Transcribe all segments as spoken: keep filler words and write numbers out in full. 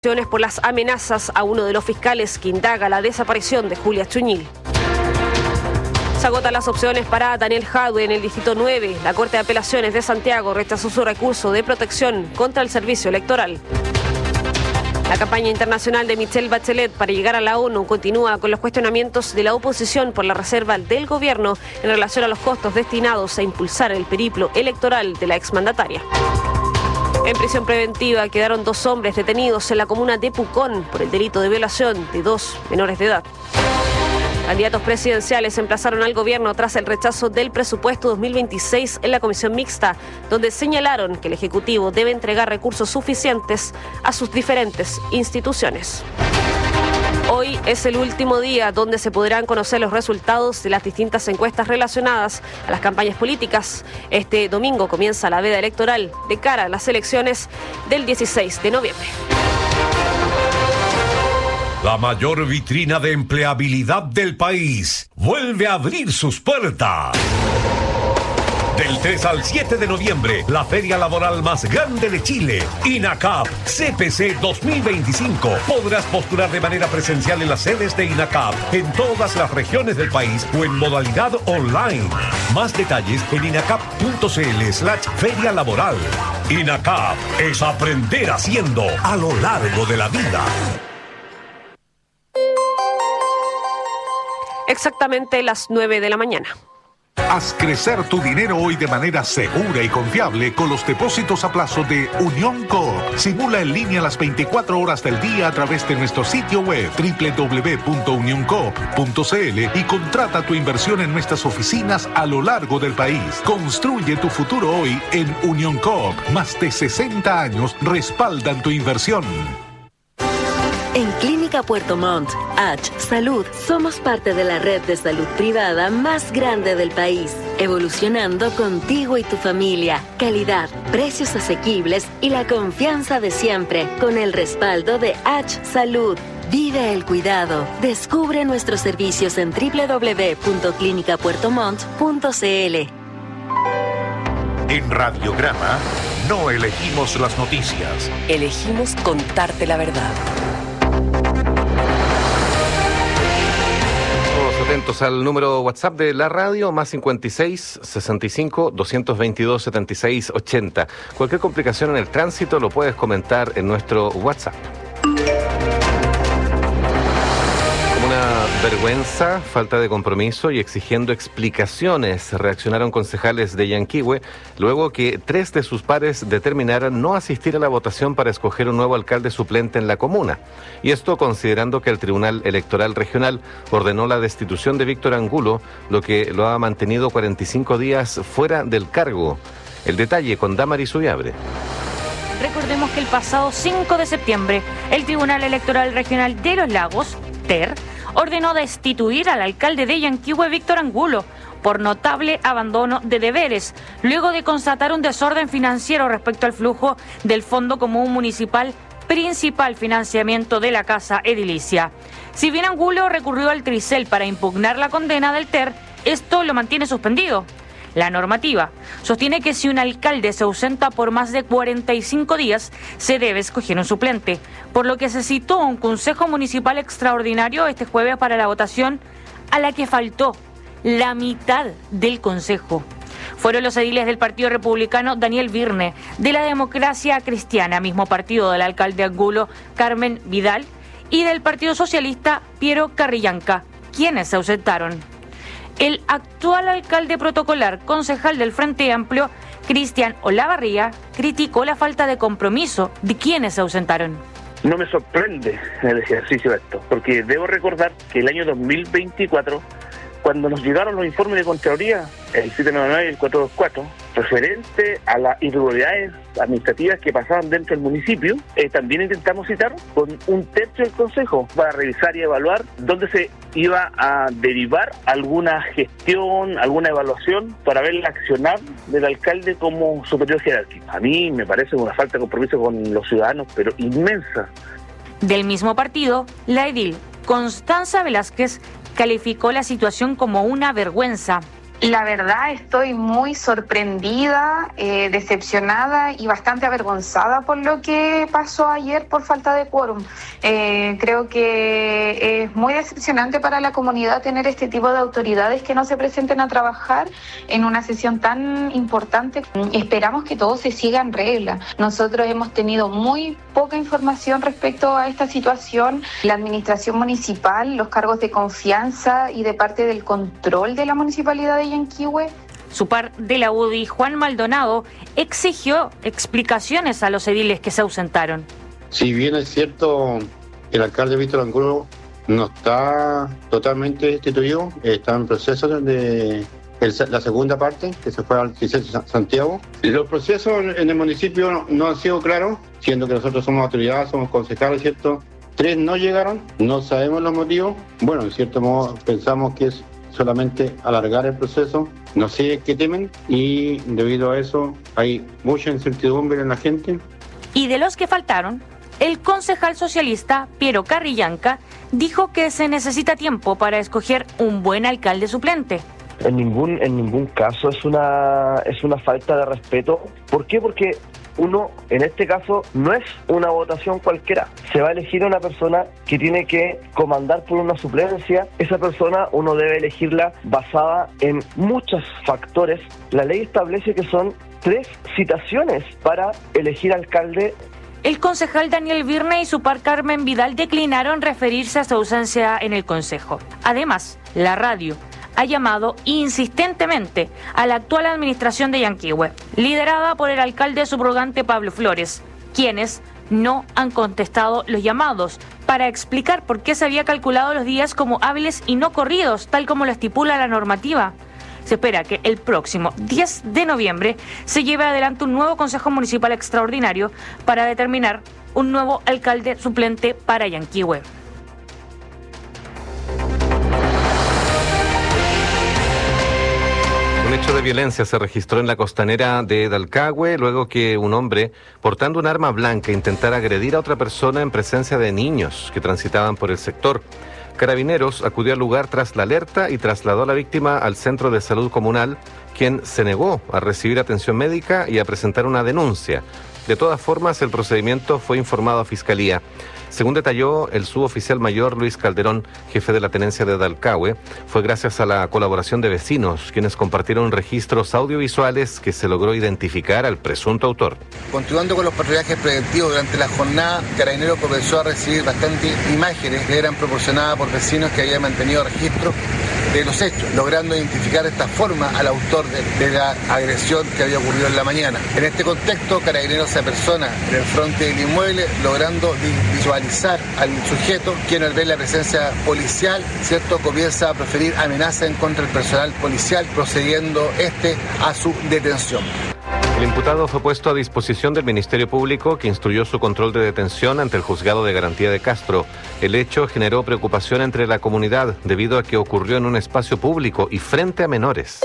Por las amenazas a uno de los fiscales que indaga la desaparición de Julia Chuñil. Se agotan las opciones para Daniel Jadwe en el Distrito nueve. La Corte de Apelaciones de Santiago rechazó su recurso de protección contra el servicio electoral. La campaña internacional de Michelle Bachelet para llegar a la ONU continúa con los cuestionamientos de la oposición por la reserva del gobierno en relación a los costos destinados a impulsar el periplo electoral de la exmandataria. En prisión preventiva quedaron dos hombres detenidos en la comuna de Pucón por el delito de violación de dos menores de edad. Candidatos presidenciales emplazaron al gobierno tras el rechazo del presupuesto dos mil veintiséis en la comisión mixta, donde señalaron que el Ejecutivo debe entregar recursos suficientes a sus diferentes instituciones. Hoy es el último día donde se podrán conocer los resultados de las distintas encuestas relacionadas a las campañas políticas. Este domingo comienza la veda electoral de cara a las elecciones del dieciséis de noviembre. La mayor vitrina de empleabilidad del país vuelve a abrir sus puertas. Del tres al siete de noviembre, la feria laboral más grande de Chile, INACAP C P C dos mil veinticinco. Podrás postular de manera presencial en las sedes de INACAP en todas las regiones del país o en modalidad online. Más detalles en inacap.cl slash feria laboral. INACAP es aprender haciendo a lo largo de la vida. Exactamente las nueve de la mañana. Haz crecer tu dinero hoy de manera segura y confiable con los depósitos a plazo de Unión Coop. Simula en línea las veinticuatro horas del día a través de nuestro sitio web doble u doble u doble u punto unión coop punto c l y contrata tu inversión en nuestras oficinas a lo largo del país. Construye tu futuro hoy en Unión Coop. Más de sesenta años respaldan tu inversión. En Clínica Puerto Montt, H Salud, somos parte de la red de salud privada más grande del país, evolucionando contigo y tu familia. Calidad, precios asequibles y la confianza de siempre, con el respaldo de H Salud. Vive el cuidado. Descubre nuestros servicios en doble u doble u doble u punto clínica puerto montt punto c l. En Radiograma, no elegimos las noticias. Elegimos contarte la verdad. Atentos al número WhatsApp de la radio, más cincuenta y seis, sesenta y cinco, doscientos veintidós, setenta y seis, ochenta. Cualquier complicación en el tránsito lo puedes comentar en nuestro WhatsApp. Vergüenza, falta de compromiso y exigiendo explicaciones, reaccionaron concejales de Yanquihue luego que tres de sus pares determinaran no asistir a la votación para escoger un nuevo alcalde suplente en la comuna. Y esto considerando que el Tribunal Electoral Regional ordenó la destitución de Víctor Angulo, lo que lo ha mantenido cuarenta y cinco días fuera del cargo. El detalle con Damaris Ullabre. Recordemos que el pasado cinco de septiembre, el Tribunal Electoral Regional de Los Lagos, T E R, ordenó destituir al alcalde de Yanquihue, Víctor Angulo, por notable abandono de deberes, luego de constatar un desorden financiero respecto al flujo del Fondo Común Municipal, principal financiamiento de la Casa Edilicia. Si bien Angulo recurrió al Tricel para impugnar la condena del T E R, esto lo mantiene suspendido. La normativa sostiene que si un alcalde se ausenta por más de cuarenta y cinco días, se debe escoger un suplente, por lo que se citó un Consejo Municipal Extraordinario este jueves para la votación, a la que faltó la mitad del Consejo. Fueron los ediles del Partido Republicano Daniel Virne, de la Democracia Cristiana, mismo partido del alcalde Angulo, Carmen Vidal, y del Partido Socialista Piero Carrillanca, quienes se ausentaron. El actual alcalde protocolar, concejal del Frente Amplio, Cristian Olavarría, criticó la falta de compromiso de quienes se ausentaron. No me sorprende el ejercicio de esto, porque debo recordar que el año dos mil veinticuatro, cuando nos llegaron los informes de Contraloría, el siete noventa y nueve y el cuatrocientos veinticuatro, referente a las irregularidades administrativas que pasaban dentro del municipio, eh, también intentamos citar con un tercio del Consejo para revisar y evaluar dónde se iba a derivar alguna gestión, alguna evaluación para ver el accionar del alcalde como superior jerárquico. A mí me parece una falta de compromiso con los ciudadanos, pero inmensa. Del mismo partido, la edil Constanza Velázquez calificó la situación como una vergüenza. La verdad estoy muy sorprendida, eh, decepcionada y bastante avergonzada por lo que pasó ayer por falta de quórum. Eh, creo que es muy decepcionante para la comunidad tener este tipo de autoridades que no se presenten a trabajar en una sesión tan importante. Esperamos que todo se siga en regla. Nosotros hemos tenido muy poca información respecto a esta situación. La administración municipal, los cargos de confianza y de parte del control de la municipalidad de Yanquihue. Su par de la U D I, Juan Maldonado, exigió explicaciones a los ediles que se ausentaron. Si bien es cierto, el alcalde Víctor Angulo no está totalmente destituido, está en proceso de el, la segunda parte, que se fue al distrito de Santiago. Los procesos en el municipio no, no han sido claros, siendo que nosotros somos autoridades, somos concejales, ¿cierto? Tres no llegaron, no sabemos los motivos. Bueno, en cierto modo pensamos que es solamente alargar el proceso, no sé qué temen, y debido a eso hay mucha incertidumbre en la gente. Y de los que faltaron, el concejal socialista Piero Carrillanca dijo que se necesita tiempo para escoger un buen alcalde suplente. En ningún, en ningún caso es una, es una falta de respeto. ¿Por qué? Porque uno, en este caso, no es una votación cualquiera. Se va a elegir a una persona que tiene que comandar por una suplencia. Esa persona uno debe elegirla basada en muchos factores. La ley establece que son tres citaciones para elegir alcalde. El concejal Daniel Virne y su par Carmen Vidal declinaron referirse a su ausencia en el consejo. Además, la radio ha llamado insistentemente a la actual administración de Yanquihue, liderada por el alcalde subrogante Pablo Flores, quienes no han contestado los llamados para explicar por qué se había calculado los días como hábiles y no corridos, tal como lo estipula la normativa. Se espera que el próximo diez de noviembre se lleve adelante un nuevo Consejo Municipal Extraordinario para determinar un nuevo alcalde suplente para Yanquihue. Un hecho de violencia se registró en la costanera de Dalcahue luego que un hombre portando un arma blanca intentara agredir a otra persona en presencia de niños que transitaban por el sector. Carabineros acudió al lugar tras la alerta y trasladó a la víctima al centro de salud comunal, quien se negó a recibir atención médica y a presentar una denuncia. De todas formas, el procedimiento fue informado a Fiscalía. Según detalló el suboficial mayor Luis Calderón, jefe de la tenencia de Dalcahue, fue gracias a la colaboración de vecinos, quienes compartron registros audiovisuales que se logró identificar al presunto autor. Continuando con los patrullajes preventivos durante la jornada, Carabineros comenzó a recibir bastantes imágenes que eran proporcionadas por vecinos que habían mantenido registro de los hechos, logrando identificar de esta forma al autor de, de la agresión que había ocurrido en la mañana. En este contexto, Carabineros se apersona en el frente del inmueble, logrando visualizar al sujeto, quien al ver la presencia policial, cierto, comienza a proferir amenazas en contra del personal policial, procediendo este a su detención. El imputado fue puesto a disposición del Ministerio Público, que instruyó su control de detención ante el Juzgado de Garantía de Castro. El hecho generó preocupación entre la comunidad debido a que ocurrió en un espacio público y frente a menores.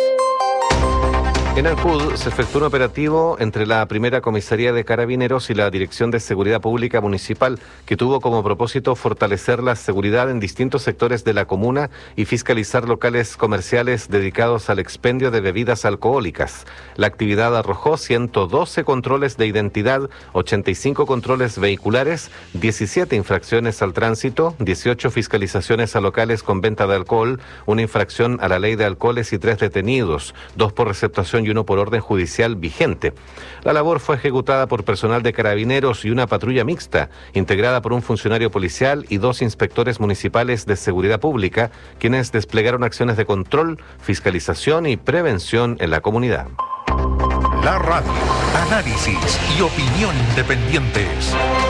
En Ancud se efectuó un operativo entre la primera comisaría de Carabineros y la Dirección de Seguridad Pública Municipal, que tuvo como propósito fortalecer la seguridad en distintos sectores de la comuna y fiscalizar locales comerciales dedicados al expendio de bebidas alcohólicas. La actividad arrojó ciento doce controles de identidad, ochenta y cinco controles vehiculares, diecisiete infracciones al tránsito, dieciocho fiscalizaciones a locales con venta de alcohol, una infracción a la ley de alcoholes y tres detenidos, dos por receptación y uno por orden judicial vigente. La labor fue ejecutada por personal de Carabineros y una patrulla mixta, integrada por un funcionario policial y dos inspectores municipales de seguridad pública, quienes desplegaron acciones de control, fiscalización y prevención en la comunidad. La radio, análisis y opinión independientes.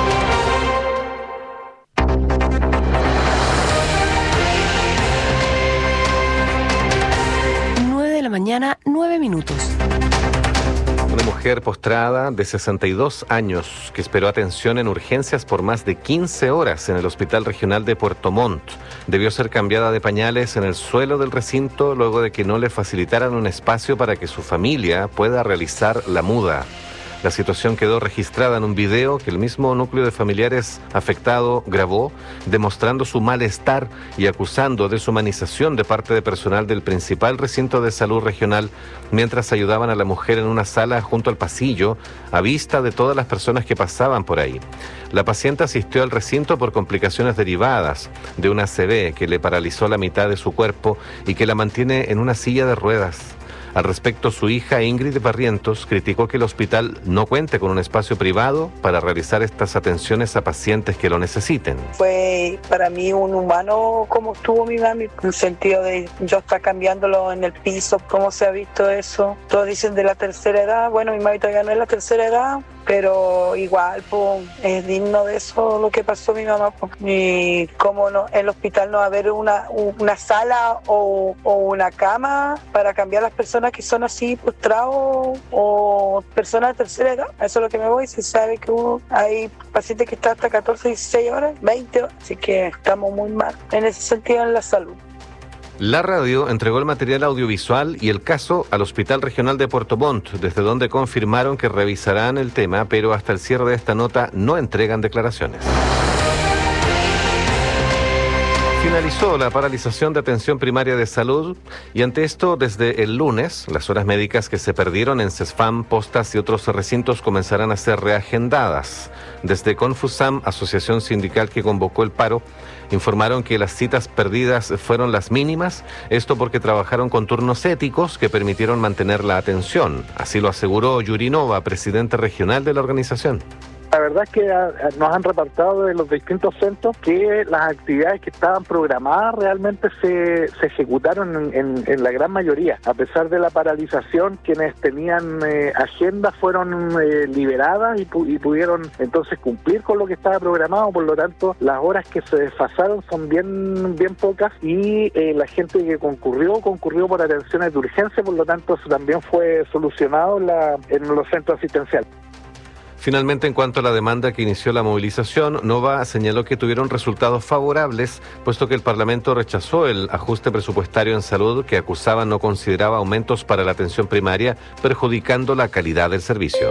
Mañana, nueve minutos. Una mujer postrada de sesenta y dos años que esperó atención en urgencias por más de quince horas en el Hospital Regional de Puerto Montt debió ser cambiada de pañales en el suelo del recinto luego de que no le facilitaran un espacio para que su familia pueda realizar la muda. La situación quedó registrada en un video que el mismo núcleo de familiares afectado grabó, demostrando su malestar y acusando deshumanización de parte de personal del principal recinto de salud regional, mientras ayudaban a la mujer en una sala junto al pasillo, a vista de todas las personas que pasaban por ahí. La paciente asistió al recinto por complicaciones derivadas de una A C V que le paralizó la mitad de su cuerpo y que la mantiene en una silla de ruedas. Al respecto, su hija Ingrid Barrientos criticó que el hospital no cuente con un espacio privado para realizar estas atenciones a pacientes que lo necesiten. Fue para mí un humano como estuvo mi mami, en el sentido de yo estar cambiándolo en el piso, cómo se ha visto eso. Todos dicen de la tercera edad, bueno, mi mami todavía no es la tercera edad, pero igual pues, es digno de eso lo que pasó mi mamá. Pues. Y cómo no, en el hospital no va a haber una, una sala o, o una cama para cambiar a las personas que son así postrados o personas de tercera edad. Eso es lo que me voy. Se sabe que hubo, hay pacientes que están hasta catorce, dieciséis horas, veinte horas, así que estamos muy mal en ese sentido en la salud. La radio entregó el material audiovisual y el caso al Hospital Regional de Puerto Montt, desde donde confirmaron que revisarán el tema, pero hasta el cierre de esta nota no entregan declaraciones. Finalizó la paralización de atención primaria de salud y ante esto, desde el lunes, las horas médicas que se perdieron en CESFAM, Postas y otros recintos comenzarán a ser reagendadas. Desde Confusam, asociación sindical que convocó el paro, informaron que las citas perdidas fueron las mínimas, esto porque trabajaron con turnos éticos que permitieron mantener la atención. Así lo aseguró Yuri Nova, presidente regional de la organización. La verdad es que a, a, nos han reportado de los distintos centros que las actividades que estaban programadas realmente se, se ejecutaron en, en, en la gran mayoría. A pesar de la paralización, quienes tenían eh, agendas fueron eh, liberadas y, pu y pudieron entonces cumplir con lo que estaba programado. Por lo tanto, las horas que se desfasaron son bien, bien pocas y eh, la gente que concurrió, concurrió por atenciones de urgencia. Por lo tanto, eso también fue solucionado en, la, en los centros asistenciales. Finalmente, en cuanto a la demanda que inició la movilización, Nova señaló que tuvieron resultados favorables, puesto que el Parlamento rechazó el ajuste presupuestario en salud que acusaban no consideraba aumentos para la atención primaria, perjudicando la calidad del servicio.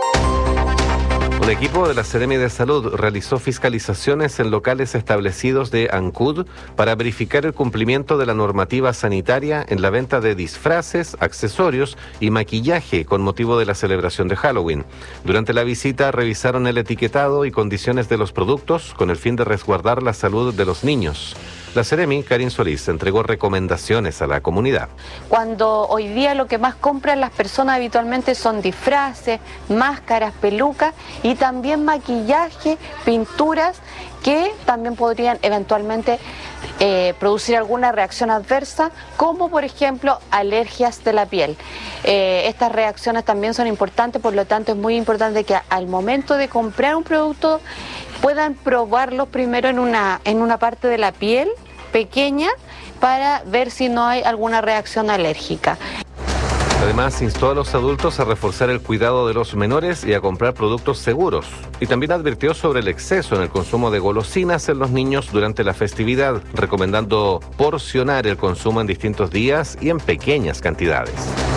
Un equipo de la Seremi de Salud realizó fiscalizaciones en locales establecidos de Ancud para verificar el cumplimiento de la normativa sanitaria en la venta de disfraces, accesorios y maquillaje con motivo de la celebración de Halloween. Durante la visita revisaron el etiquetado y condiciones de los productos con el fin de resguardar la salud de los niños. La Seremi, Karin Solís, entregó recomendaciones a la comunidad. Cuando hoy día lo que más compran las personas habitualmente son disfraces, máscaras, pelucas y también maquillaje, pinturas que también podrían eventualmente eh, producir alguna reacción adversa, como por ejemplo alergias de la piel. Eh, estas reacciones también son importantes, por lo tanto es muy importante que al momento de comprar un producto puedan probarlo primero en una, en una parte de la piel pequeña para ver si no hay alguna reacción alérgica. Además, instó a los adultos a reforzar el cuidado de los menores y a comprar productos seguros. Y también advirtió sobre el exceso en el consumo de golosinas en los niños durante la festividad, recomendando porcionar el consumo en distintos días y en pequeñas cantidades.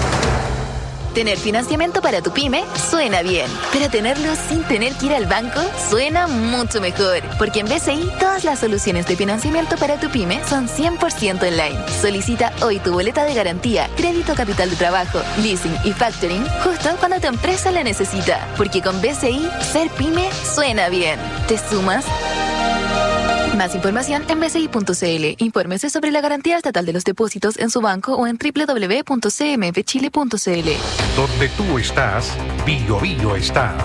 Tener financiamiento para tu pyme suena bien, pero tenerlo sin tener que ir al banco suena mucho mejor, porque en B C I todas las soluciones de financiamiento para tu pyme son cien por ciento online. Solicita hoy tu boleta de garantía, crédito capital de trabajo, leasing y factoring justo cuando tu empresa la necesita, porque con B C I ser pyme suena bien. ¿Te sumas? Más información en b c i punto c l. Infórmese sobre la garantía estatal de los depósitos en su banco o en w w w punto c m f chile punto c l. Donde tú estás, Bio Bio está.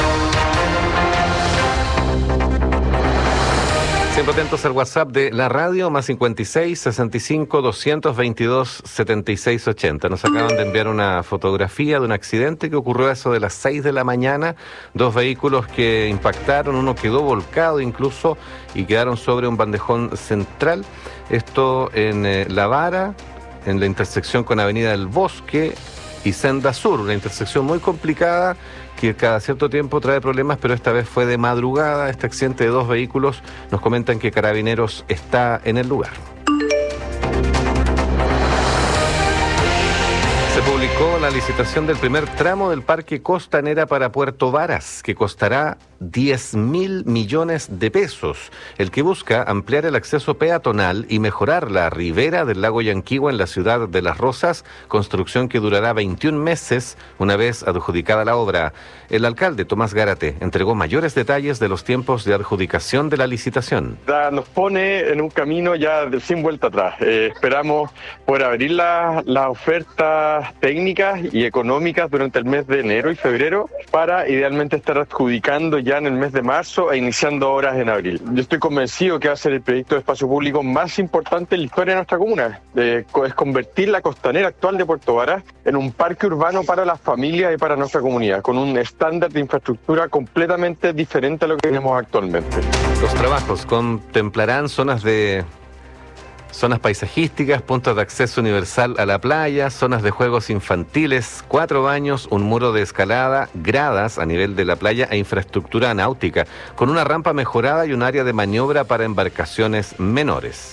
Siempre atentos al WhatsApp de la radio, más cincuenta y seis, sesenta y cinco, doscientos veintidós, setenta y seis ochenta. Nos acaban de enviar una fotografía de un accidente que ocurrió a eso de las seis de la mañana. Dos vehículos que impactaron, uno quedó volcado incluso y quedaron sobre un bandejón central. Esto en eh, La Vara, en la intersección con Avenida del Bosque y Senda Sur, una intersección muy complicada que cada cierto tiempo trae problemas, pero esta vez fue de madrugada. Este accidente de dos vehículos, nos comentan que Carabineros está en el lugar. Se publicó la licitación del primer tramo del Parque Costanera para Puerto Varas, que costará diez mil millones de pesos, el que busca ampliar el acceso peatonal y mejorar la ribera del lago Yanquihue en la ciudad de Las Rosas, construcción que durará veintiún meses una vez adjudicada la obra. El alcalde Tomás Gárate entregó mayores detalles de los tiempos de adjudicación de la licitación. Nos pone en un camino ya de, sin vuelta atrás. Eh, esperamos poder abrir las la ofertas técnicas y económicas durante el mes de enero y febrero para idealmente estar adjudicando ya en el mes de marzo e iniciando obras en abril. Yo estoy convencido que va a ser el proyecto de espacio público más importante en la historia de nuestra comuna. Eh, es convertir la costanera actual de Puerto Varas en un parque urbano para las familias y para nuestra comunidad, con un estándar de infraestructura completamente diferente a lo que tenemos actualmente. Los trabajos contemplarán zonas de zonas paisajísticas, puntos de acceso universal a la playa, zonas de juegos infantiles, cuatro baños, un muro de escalada, gradas a nivel de la playa e infraestructura náutica, con una rampa mejorada y un área de maniobra para embarcaciones menores.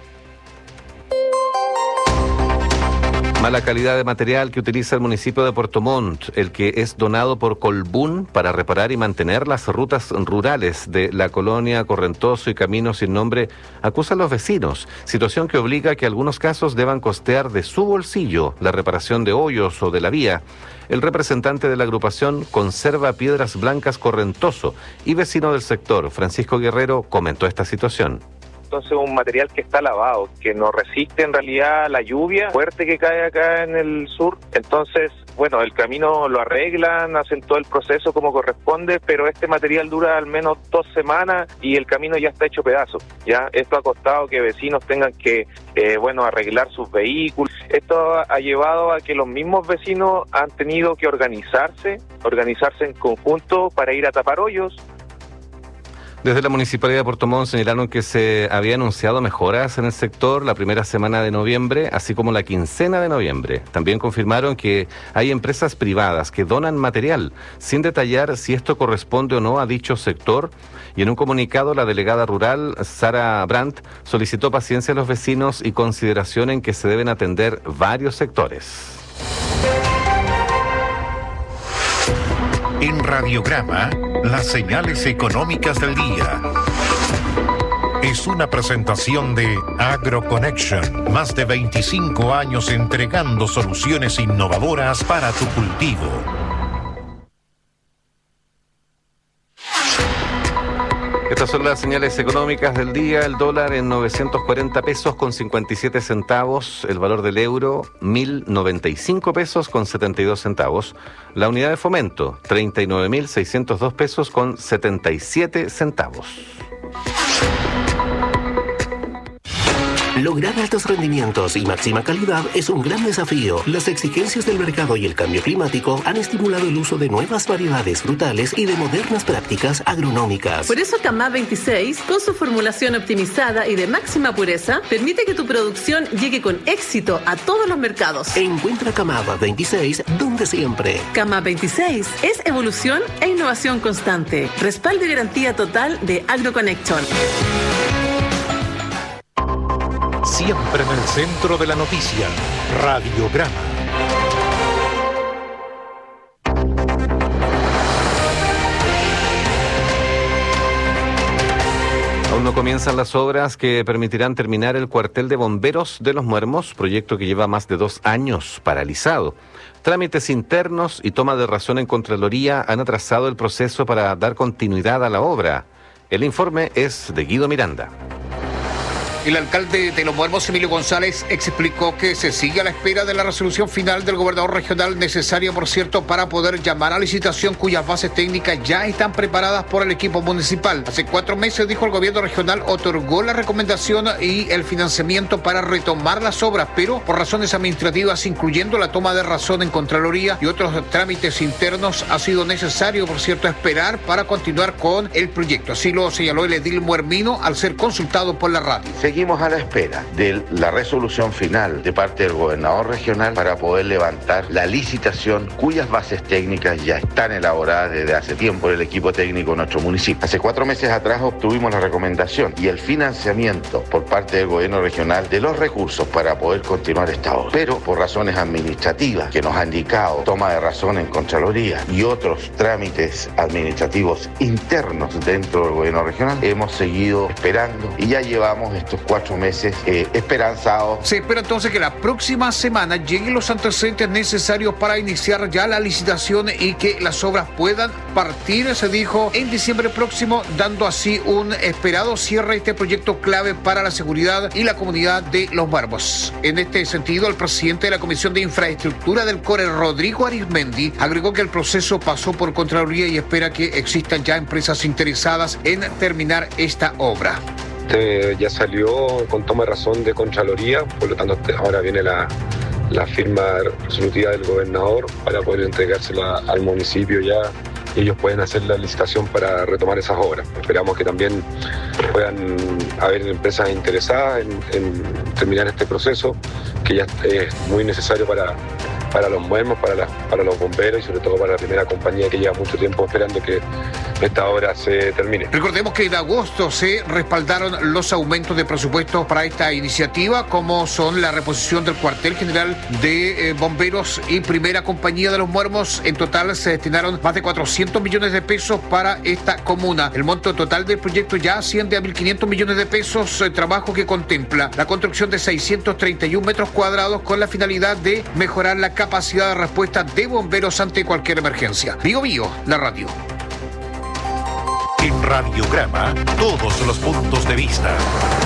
Mala calidad de material que utiliza el municipio de Puerto Montt, el que es donado por Colbún para reparar y mantener las rutas rurales de la colonia Correntoso y Camino Sin Nombre, acusa a los vecinos, situación que obliga a que algunos casos deban costear de su bolsillo la reparación de hoyos o de la vía. El representante de la agrupación Conserva Piedras Blancas Correntoso y vecino del sector, Francisco Guerrero, comentó esta situación. Entonces un material que está lavado, que no resiste en realidad la lluvia fuerte que cae acá en el sur. Entonces, bueno, el camino lo arreglan, hacen todo el proceso como corresponde, pero este material dura al menos dos semanas y el camino ya está hecho pedazos. Ya esto ha costado que vecinos tengan que, eh, bueno, arreglar sus vehículos. Esto ha llevado a que los mismos vecinos han tenido que organizarse, organizarse en conjunto para ir a tapar hoyos. Desde la Municipalidad de Puerto Montt señalaron que se había anunciado mejoras en el sector la primera semana de noviembre, así como la quincena de noviembre. También confirmaron que hay empresas privadas que donan material, sin detallar si esto corresponde o no a dicho sector. Y en un comunicado, la delegada rural, Sara Brandt, solicitó paciencia a los vecinos y consideración en que se deben atender varios sectores. En Radiograma, las señales económicas del día. Es una presentación de AgroConnection, más de veinticinco años entregando soluciones innovadoras para tu cultivo. Estas son las señales económicas del día. El dólar en novecientos cuarenta pesos con cincuenta y siete centavos. El valor del euro, mil noventa y cinco pesos con setenta y dos centavos. La unidad de fomento, treinta y nueve mil seiscientos dos pesos con setenta y siete centavos. Lograr altos rendimientos y máxima calidad es un gran desafío. Las exigencias del mercado y el cambio climático han estimulado el uso de nuevas variedades frutales y de modernas prácticas agronómicas. Por eso Camá veintiséis, con su formulación optimizada y de máxima pureza, permite que tu producción llegue con éxito a todos los mercados. Encuentra Camá veintiséis donde siempre. Camá veintiséis es evolución e innovación constante. Respaldo y garantía total de AgroConnection. Siempre en el centro de la noticia, Radiograma. Aún no comienzan las obras que permitirán terminar el cuartel de bomberos de Los Muermos, proyecto que lleva más de dos años paralizado. Trámites internos y toma de razón en Contraloría han atrasado el proceso para dar continuidad a la obra. El informe es de Guido Miranda. El alcalde de Los Muermos, Emilio González, explicó que se sigue a la espera de la resolución final del gobernador regional, necesaria, por cierto, para poder llamar a licitación, cuyas bases técnicas ya están preparadas por el equipo municipal. Hace cuatro meses, dijo, el gobierno regional otorgó la recomendación y el financiamiento para retomar las obras, pero por razones administrativas, incluyendo la toma de razón en Contraloría y otros trámites internos, ha sido necesario, por cierto, esperar para continuar con el proyecto. Así lo señaló el edil muermino al ser consultado por la radio. seguimos a la espera de la resolución final de parte del gobernador regional para poder levantar la licitación cuyas bases técnicas ya están elaboradas desde hace tiempo por el equipo técnico de nuestro municipio. Hace cuatro meses atrás obtuvimos la recomendación y el financiamiento por parte del gobierno regional de los recursos para poder continuar esta obra. Pero por razones administrativas que nos ha indicado toma de razón en Contraloría y otros trámites administrativos internos dentro del gobierno regional, hemos seguido esperando y ya llevamos estos cuatro meses eh, esperanzados. Se espera entonces que la próxima semana lleguen los antecedentes necesarios para iniciar ya la licitación y que las obras puedan partir, se dijo, en diciembre próximo, dando así un esperado cierre a este proyecto clave para la seguridad y la comunidad de Los Muermos. En este sentido, el presidente de la Comisión de Infraestructura del CORE, Rodrigo Arizmendi, agregó que el proceso pasó por Contraloría y espera que existan ya empresas interesadas en terminar esta obra. Este ya salió con toma de razón de Contraloría, por lo tanto ahora viene la, la firma resolutiva del gobernador para poder entregársela al municipio ya y ellos pueden hacer la licitación para retomar esas obras. Esperamos que también puedan haber empresas interesadas en, en terminar este proceso, que ya es muy necesario para, para los muermos, para, la, para los bomberos y sobre todo para la primera compañía que lleva mucho tiempo esperando que esta obra se termine. Recordemos que en agosto se respaldaron los aumentos de presupuesto para esta iniciativa, como son la reposición del cuartel general de eh, bomberos y primera compañía de Los Muermos. En total se destinaron más de cuatrocientos millones de pesos para esta comuna. El monto total del proyecto ya asciende a mil quinientos millones de pesos, eh, trabajo que contempla la construcción de seiscientos treinta y un metros cuadrados con la finalidad de mejorar la capacidad de respuesta de bomberos ante cualquier emergencia. Bio Bio, la radio. En Radiograma, todos los puntos de vista.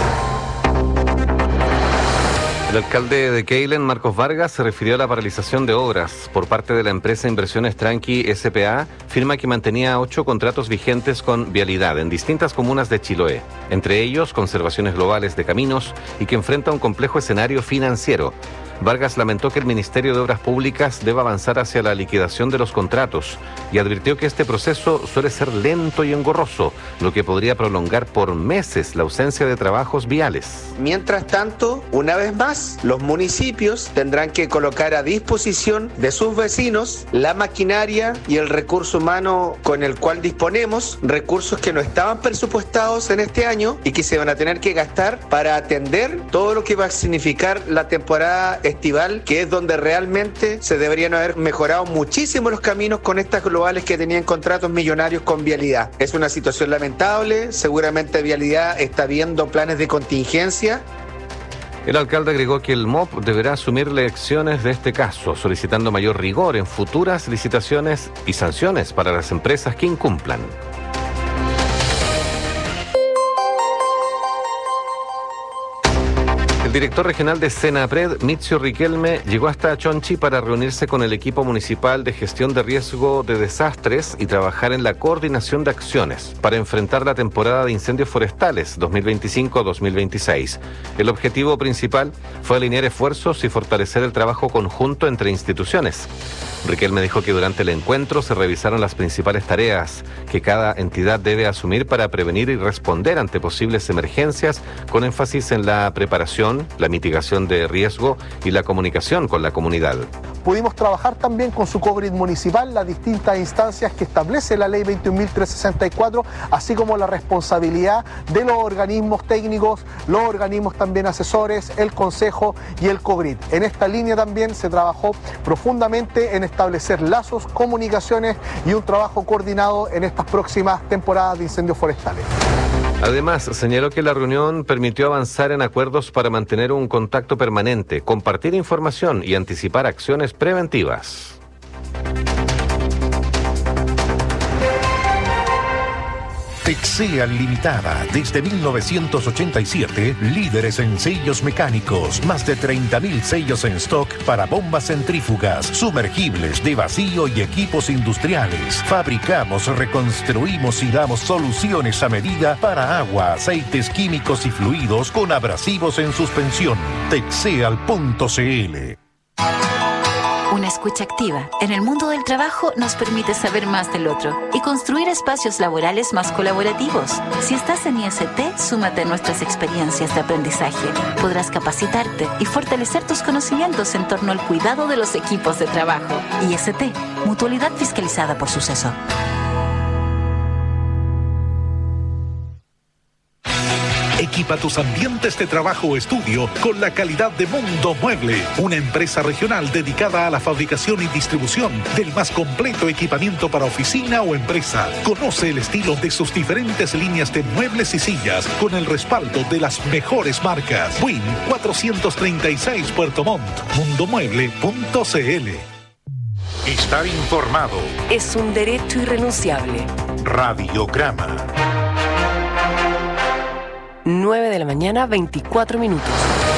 El alcalde de Keilen, Marcos Vargas, se refirió a la paralización de obras por parte de la empresa Inversiones Tranqui S P A, firma que mantenía ocho contratos vigentes con vialidad en distintas comunas de Chiloé, entre ellos conservaciones globales de caminos y que enfrenta un complejo escenario financiero. Vargas lamentó que el Ministerio de Obras Públicas deba avanzar hacia la liquidación de los contratos y advirtió que este proceso suele ser lento y engorroso, lo que podría prolongar por meses la ausencia de trabajos viales. Mientras tanto, una vez más, los municipios tendrán que colocar a disposición de sus vecinos la maquinaria y el recurso humano con el cual disponemos, recursos que no estaban presupuestados en este año y que se van a tener que gastar para atender todo lo que va a significar la temporada estival, que es donde realmente se deberían haber mejorado muchísimo los caminos con estas globales que tenían contratos millonarios con Vialidad. Es una situación lamentable, seguramente Vialidad está viendo planes de contingencia. El alcalde agregó que el M O P deberá asumir lecciones de este caso, solicitando mayor rigor en futuras licitaciones y sanciones para las empresas que incumplan. El director regional de Senapred, Mitsio Riquelme, llegó hasta Chonchi para reunirse con el equipo municipal de gestión de riesgo de desastres y trabajar en la coordinación de acciones para enfrentar la temporada de incendios forestales dos mil veinticinco dos mil veintiséis. El objetivo principal fue alinear esfuerzos y fortalecer el trabajo conjunto entre instituciones. Riquelme dijo que durante el encuentro se revisaron las principales tareas que cada entidad debe asumir para prevenir y responder ante posibles emergencias, con énfasis en la preparación, la mitigación de riesgo y la comunicación con la comunidad. Pudimos trabajar también con su COGRID municipal, las distintas instancias que establece la ley veintiún mil trescientos sesenta y cuatro, así como la responsabilidad de los organismos técnicos, los organismos también asesores, el Consejo y el COGRID. En esta línea también se trabajó profundamente en establecer lazos, comunicaciones y un trabajo coordinado en estas próximas temporadas de incendios forestales. Además, señaló que la reunión permitió avanzar en acuerdos para mantener un contacto permanente, compartir información y anticipar acciones preventivas. Texea Limitada, desde mil novecientos ochenta y siete, líderes en sellos mecánicos, más de treinta mil sellos en stock para bombas centrífugas, sumergibles de vacío y equipos industriales. Fabricamos, reconstruimos y damos soluciones a medida para agua, aceites químicos y fluidos con abrasivos en suspensión. Texeal punto c l. Una escucha activa en el mundo del trabajo nos permite saber más del otro y construir espacios laborales más colaborativos. Si estás en I S T, súmate a nuestras experiencias de aprendizaje. Podrás capacitarte y fortalecer tus conocimientos en torno al cuidado de los equipos de trabajo. I S T, Mutualidad fiscalizada por Suceso. Equipa tus ambientes de trabajo o estudio con la calidad de Mundo Mueble, una empresa regional dedicada a la fabricación y distribución del más completo equipamiento para oficina o empresa. Conoce el estilo de sus diferentes líneas de muebles y sillas con el respaldo de las mejores marcas. Win cuatrocientos treinta y seis Puerto Montt, mundomueble punto c l. Estar informado es un derecho irrenunciable. Radiograma. nueve de la mañana, veinticuatro minutos.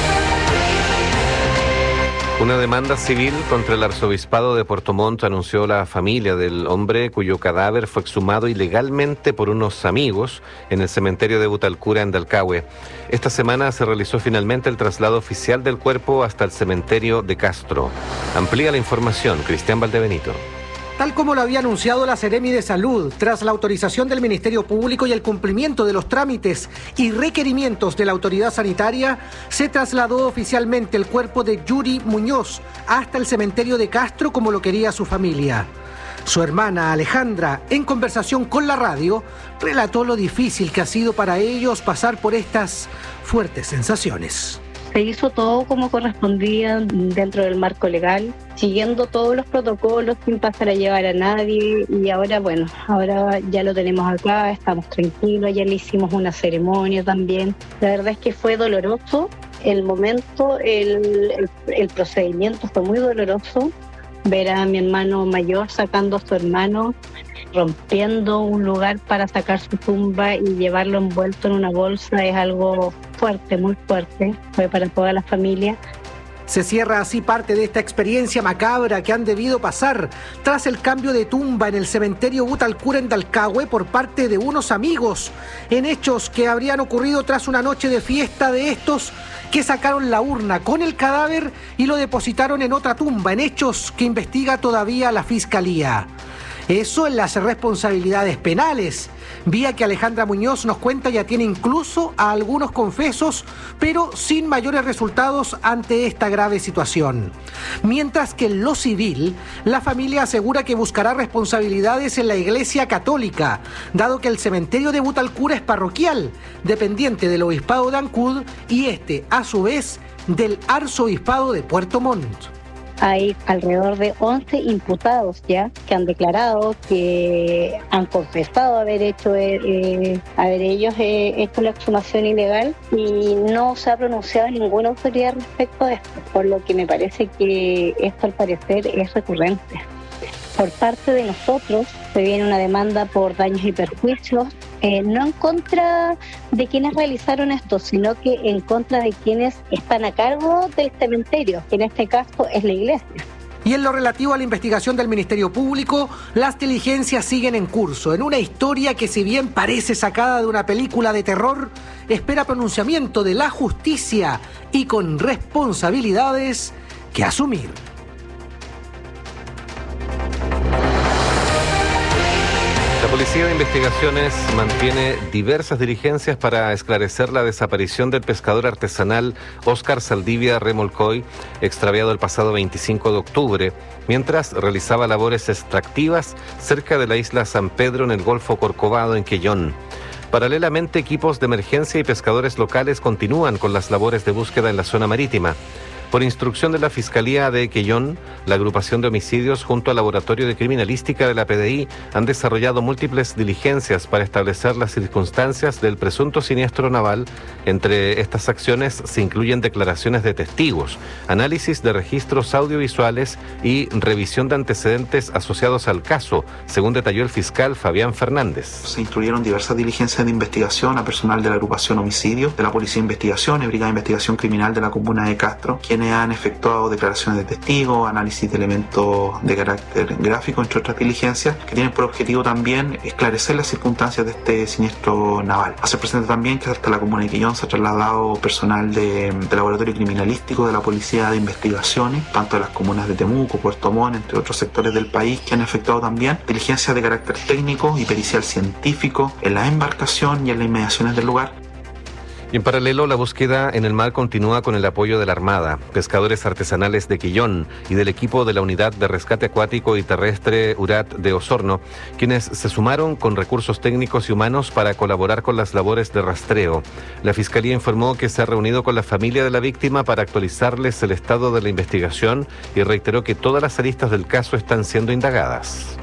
Una demanda civil contra el arzobispado de Puerto Montt anunció la familia del hombre cuyo cadáver fue exhumado ilegalmente por unos amigos en el cementerio de Butalcura, en Dalcahue. Esta semana se realizó finalmente el traslado oficial del cuerpo hasta el cementerio de Castro. Amplía la información, Cristian Valdebenito. Tal como lo había anunciado la Seremi de Salud, tras la autorización del Ministerio Público y el cumplimiento de los trámites y requerimientos de la autoridad sanitaria, se trasladó oficialmente el cuerpo de Yuri Muñoz hasta el cementerio de Castro como lo quería su familia. Su hermana Alejandra, en conversación con la radio, relató lo difícil que ha sido para ellos pasar por estas fuertes sensaciones. Se hizo todo como correspondía dentro del marco legal, siguiendo todos los protocolos sin pasar a llevar a nadie, y ahora bueno, ahora ya lo tenemos acá, estamos tranquilos, ya le hicimos una ceremonia también. La verdad es que fue doloroso el momento, el, el, el procedimiento fue muy doloroso, ver a mi hermano mayor sacando a su hermano, rompiendo un lugar para sacar su tumba y llevarlo envuelto en una bolsa es algo fuerte, muy fuerte, fue para toda la familia. Se cierra así parte de esta experiencia macabra que han debido pasar tras el cambio de tumba en el cementerio Butalcura en Dalcahue por parte de unos amigos, en hechos que habrían ocurrido tras una noche de fiesta de estos que sacaron la urna con el cadáver y lo depositaron en otra tumba, en hechos que investiga todavía la Fiscalía. Eso en las responsabilidades penales, vía que Alejandra Muñoz nos cuenta ya tiene incluso a algunos confesos, pero sin mayores resultados ante esta grave situación. Mientras que en lo civil, la familia asegura que buscará responsabilidades en la Iglesia Católica, dado que el cementerio de Butalcura es parroquial, dependiente del Obispado de Ancud y este, a su vez, del Arzobispado de Puerto Montt. Hay alrededor de once imputados ya que han declarado, que han confesado haber hecho eh, haber ellos eh, hecho la exhumación ilegal, y no se ha pronunciado ninguna autoridad respecto a esto, por lo que me parece que esto al parecer es recurrente. Por parte de nosotros se viene una demanda por daños y perjuicios, eh, no en contra de quienes realizaron esto, sino que en contra de quienes están a cargo del cementerio, que en este caso es la iglesia. Y en lo relativo a la investigación del Ministerio Público, las diligencias siguen en curso, en una historia que, si bien parece sacada de una película de terror, espera pronunciamiento de la justicia y con responsabilidades que asumir. La Policía de Investigaciones mantiene diversas diligencias para esclarecer la desaparición del pescador artesanal Óscar Saldivia Remolcoy, extraviado el pasado veinticinco de octubre, mientras realizaba labores extractivas cerca de la isla San Pedro en el Golfo Corcovado, en Quellón. Paralelamente, equipos de emergencia y pescadores locales continúan con las labores de búsqueda en la zona marítima. Por instrucción de la Fiscalía de Quellón, la agrupación de homicidios junto al Laboratorio de Criminalística de la P D I han desarrollado múltiples diligencias para establecer las circunstancias del presunto siniestro naval. Entre estas acciones se incluyen declaraciones de testigos, análisis de registros audiovisuales y revisión de antecedentes asociados al caso, según detalló el fiscal Fabián Fernández. Se instruyeron diversas diligencias de investigación a personal de la agrupación homicidios, de la Policía de Investigación y Brigada de Investigación Criminal de la Comuna de Castro, quienes quienes han efectuado declaraciones de testigos, análisis de elementos de carácter gráfico, entre otras diligencias, que tienen por objetivo también esclarecer las circunstancias de este siniestro naval. Hacer presente también que hasta la comuna de Quillón se ha trasladado personal de, de laboratorio criminalístico de la Policía de Investigaciones, tanto de las comunas de Temuco, Puerto Montt, entre otros sectores del país, que han efectuado también diligencias de carácter técnico y pericial científico en la embarcación y en las inmediaciones del lugar. Y en paralelo, la búsqueda en el mar continúa con el apoyo de la Armada, pescadores artesanales de Quillón y del equipo de la Unidad de Rescate Acuático y Terrestre U R A T de Osorno, quienes se sumaron con recursos técnicos y humanos para colaborar con las labores de rastreo. La Fiscalía informó que se ha reunido con la familia de la víctima para actualizarles el estado de la investigación y reiteró que todas las aristas del caso están siendo indagadas.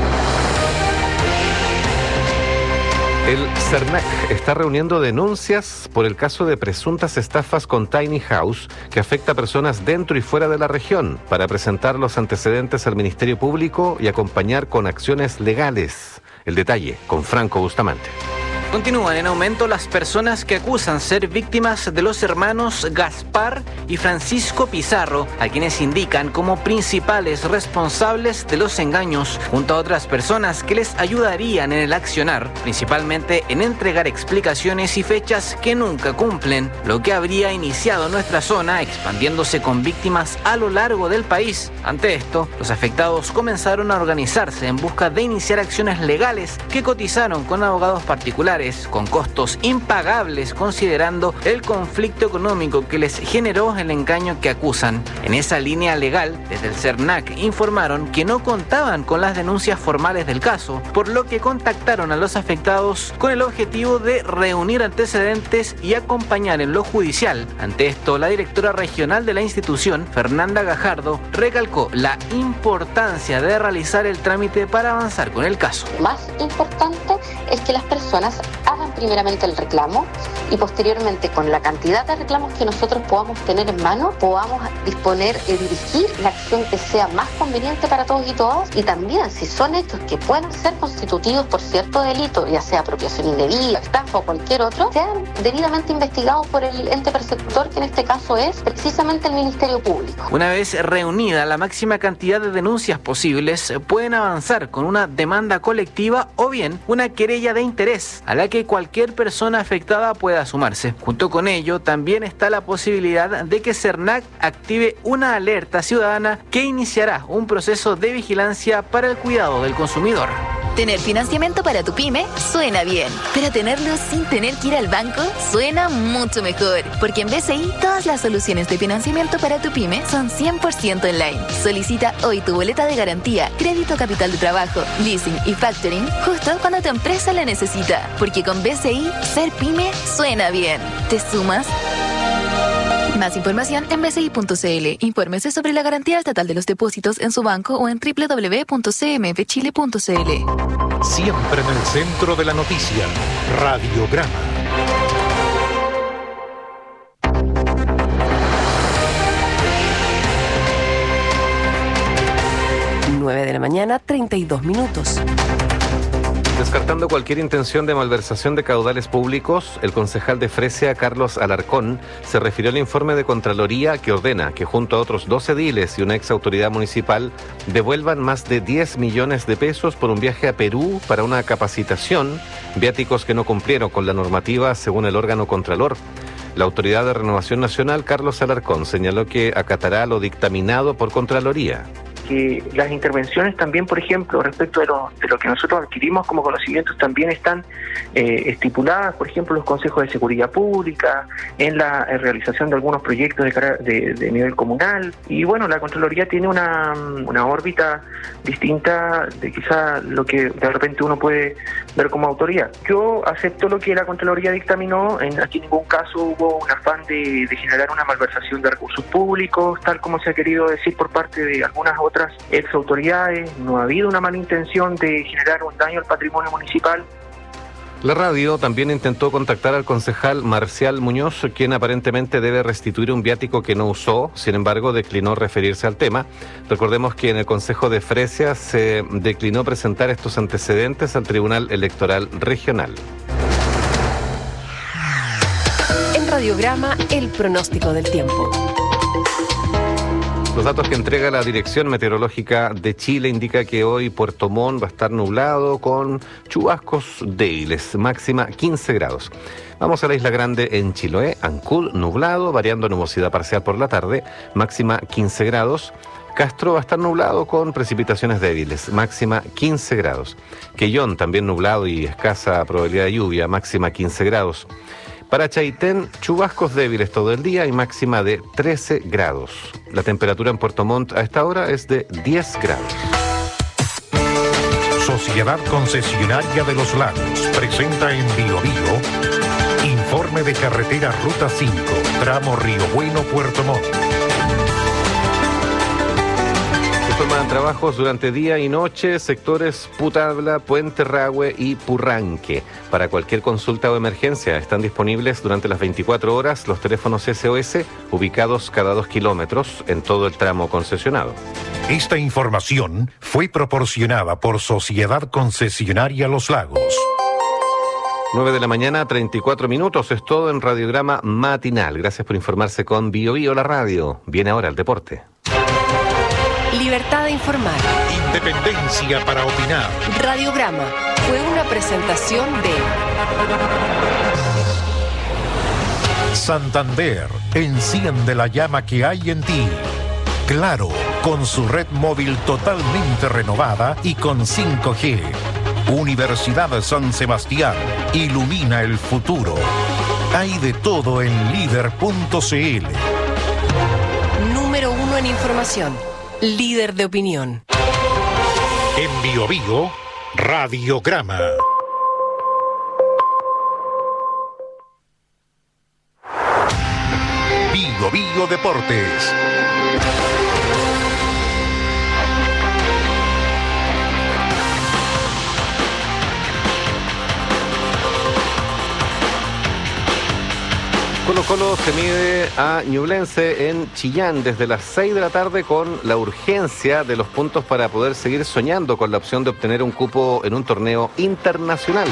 El CERNAC está reuniendo denuncias por el caso de presuntas estafas con Tiny House que afecta a personas dentro y fuera de la región para presentar los antecedentes al Ministerio Público y acompañar con acciones legales. El detalle con Franco Bustamante. Continúan en aumento las personas que acusan ser víctimas de los hermanos Gaspar y Francisco Pizarro, a quienes indican como principales responsables de los engaños, junto a otras personas que les ayudarían en el accionar, principalmente en entregar explicaciones y fechas que nunca cumplen, lo que habría iniciado nuestra zona expandiéndose con víctimas a lo largo del país. Ante esto, los afectados comenzaron a organizarse en busca de iniciar acciones legales que cotizaron con abogados particulares con costos impagables considerando el conflicto económico que les generó el engaño que acusan. En esa línea legal, desde el CERNAC informaron que no contaban con las denuncias formales del caso, por lo que contactaron a los afectados con el objetivo de reunir antecedentes y acompañar en lo judicial. Ante esto, la directora regional de la institución, Fernanda Gajardo, recalcó la importancia de realizar el trámite para avanzar con el caso. Más importante es que las personas hagan primeramente el reclamo y posteriormente, con la cantidad de reclamos que nosotros podamos tener en mano, podamos disponer y dirigir la acción que sea más conveniente para todos y todas, y también si son hechos que puedan ser constitutivos por cierto delito, ya sea apropiación indebida, estafa o cualquier otro, sean debidamente investigados por el ente persecutor, que en este caso es precisamente el Ministerio Público. Una vez reunida la máxima cantidad de denuncias posibles, pueden avanzar con una demanda colectiva o bien una querella de interés, a la que cualquier persona afectada pueda sumarse. Junto con ello, también está la posibilidad de que CERNAC active una alerta ciudadana que iniciará un proceso de vigilancia para el cuidado del consumidor. Tener financiamiento para tu pyme suena bien, pero tenerlo sin tener que ir al banco suena mucho mejor, porque en B C I todas las soluciones de financiamiento para tu pyme son cien por ciento online. Solicita hoy tu boleta de garantía, crédito capital de trabajo, leasing y factoring justo cuando tu empresa la necesita, porque con B C I ser pyme suena bien. ¿Te sumas? Más información en b c i punto c l. Infórmese sobre la garantía estatal de los depósitos en su banco o en doble u doble u doble u punto c m f chile punto c l. Siempre en el centro de la noticia, Radiograma. nueve de la mañana, treinta y dos minutos. Descartando cualquier intención de malversación de caudales públicos, el concejal de Fresia, Carlos Alarcón, se refirió al informe de Contraloría que ordena que junto a otros dos ediles y una ex autoridad municipal devuelvan más de diez millones de pesos por un viaje a Perú para una capacitación, viáticos que no cumplieron con la normativa según el órgano Contralor. La Autoridad de Renovación Nacional, Carlos Alarcón, señaló que acatará lo dictaminado por Contraloría. Que las intervenciones también, por ejemplo, respecto de lo, de lo que nosotros adquirimos como conocimientos, también están eh, estipuladas, por ejemplo, los consejos de seguridad pública, en la en realización de algunos proyectos de, de, de nivel comunal. Y bueno, la Contraloría tiene una, una órbita distinta de quizá lo que de repente uno puede ver como autoridad. Yo acepto lo que la Contraloría dictaminó. En aquí en ningún caso hubo un afán de, de generar una malversación de recursos públicos, tal como se ha querido decir por parte de algunas otras otras ex autoridades. No ha habido una mala intención de generar un daño al patrimonio municipal. La radio también intentó contactar al concejal Marcial Muñoz, quien aparentemente debe restituir un viático que no usó, sin embargo declinó referirse al tema. Recordemos que en el Consejo de Fresia se declinó presentar estos antecedentes al Tribunal Electoral Regional. En Radiograma, el pronóstico del tiempo. Los datos que entrega la Dirección Meteorológica de Chile indica que hoy Puerto Montt va a estar nublado con chubascos débiles, máxima quince grados. Vamos a la Isla Grande en Chiloé, Ancud nublado, variando nubosidad parcial por la tarde, máxima quince grados. Castro va a estar nublado con precipitaciones débiles, máxima quince grados. Quellón también nublado y escasa probabilidad de lluvia, máxima quince grados. Para Chaitén, chubascos débiles todo el día y máxima de trece grados. La temperatura en Puerto Montt a esta hora es de diez grados. Sociedad Concesionaria de los Lagos presenta en Bio Bio informe de carretera Ruta cinco, tramo Río Bueno, Puerto Montt. Informan trabajos durante día y noche, sectores Putabla, Puente Rahue y Purranque. Para cualquier consulta o emergencia están disponibles durante las veinticuatro horas los teléfonos S O S ubicados cada dos kilómetros en todo el tramo concesionado. Esta información fue proporcionada por Sociedad Concesionaria Los Lagos. nueve de la mañana, treinta y cuatro minutos. Es todo en Radiograma Matinal. Gracias por informarse con Bio Bio, la radio. Viene ahora el deporte. Libertad de informar. Independencia para opinar. Radiograma fue una presentación de Santander, enciende la llama que hay en ti. Claro, con su red móvil totalmente renovada y con cinco G. Universidad San Sebastián, ilumina el futuro. Hay de todo en líder punto c l. Número uno en información. Líder de opinión. En Bio Bio, Radiograma. Bio Bio Deportes. Colo Colo se mide a Ñublense en Chillán desde las seis de la tarde con la urgencia de los puntos para poder seguir soñando con la opción de obtener un cupo en un torneo internacional.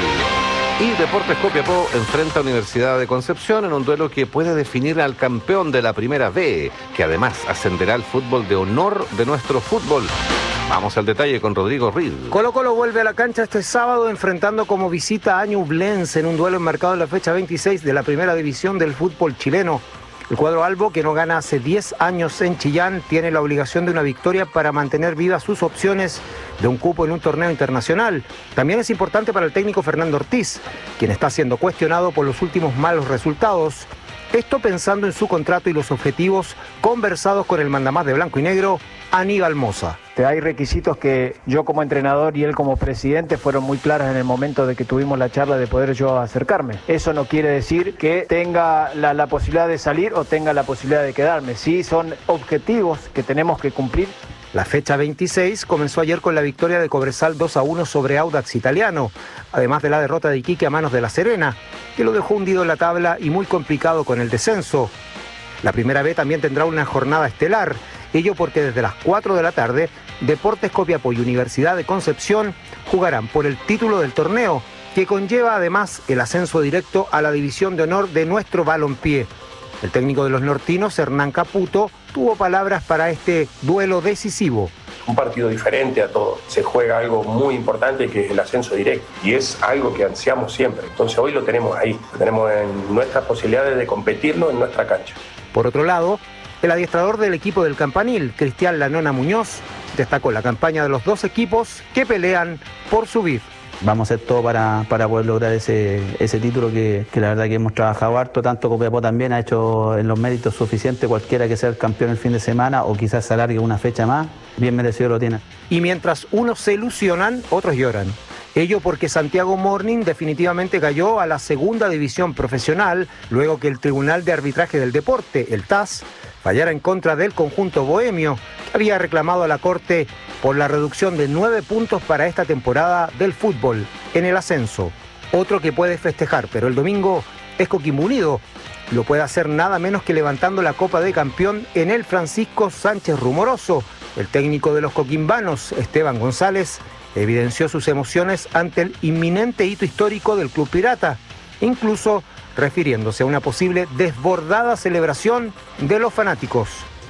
Y Deportes Copiapó enfrenta a Universidad de Concepción en un duelo que puede definir al campeón de la Primera B, que además ascenderá al fútbol de honor de nuestro fútbol. Vamos al detalle con Rodrigo Riz. Colo Colo vuelve a la cancha este sábado enfrentando como visita a Ñublense en un duelo enmarcado en la fecha veintiséis de la primera división del fútbol chileno. El cuadro albo, que no gana hace diez años en Chillán, tiene la obligación de una victoria para mantener vivas sus opciones de un cupo en un torneo internacional. También es importante para el técnico Fernando Ortiz, quien está siendo cuestionado por los últimos malos resultados. Esto pensando en su contrato y los objetivos conversados con el mandamás de blanco y negro, Aníbal Mosa. Hay requisitos que yo como entrenador y él como presidente fueron muy claros en el momento de que tuvimos la charla de poder yo acercarme. Eso no quiere decir que tenga la, la posibilidad de salir o tenga la posibilidad de quedarme. Sí, son objetivos que tenemos que cumplir. La fecha veintiséis comenzó ayer con la victoria de Cobresal dos a uno sobre Audax Italiano, además de la derrota de Iquique a manos de La Serena, que lo dejó hundido en la tabla y muy complicado con el descenso. La Primera B también tendrá una jornada estelar, ello porque desde las cuatro de la tarde, Deportes Copiapó y Universidad de Concepción jugarán por el título del torneo, que conlleva además el ascenso directo a la división de honor de nuestro balompié. El técnico de los nortinos, Hernán Caputo, tuvo palabras para este duelo decisivo. Un partido diferente a todo. Se juega algo muy importante que es el ascenso directo y es algo que ansiamos siempre. Entonces hoy lo tenemos ahí, lo tenemos en nuestras posibilidades de competirlo en nuestra cancha. Por otro lado, el adiestrador del equipo del Campanil, Cristian Lanona Muñoz, destacó la campaña de los dos equipos que pelean por subir. Vamos a hacer todo para, para poder lograr ese, ese título que, que la verdad que hemos trabajado harto, tanto Copiapó también ha hecho en los méritos suficientes, cualquiera que sea el campeón el fin de semana o quizás se alargue una fecha más, bien merecido lo tiene. Y mientras unos se ilusionan, otros lloran. Ello porque Santiago Morning definitivamente cayó a la segunda división profesional luego que el Tribunal de Arbitraje del Deporte, el T A S, fallara en contra del conjunto bohemio, que había reclamado a la Corte por la reducción de nueve puntos para esta temporada del fútbol en el ascenso. Otro que puede festejar, pero el domingo es Coquimbo Unido. Lo puede hacer nada menos que levantando la Copa de Campeón en el Francisco Sánchez Rumoroso. El técnico de los coquimbanos, Esteban González, evidenció sus emociones ante el inminente hito histórico del Club Pirata, incluso refiriéndose a una posible desbordada celebración de los fanáticos.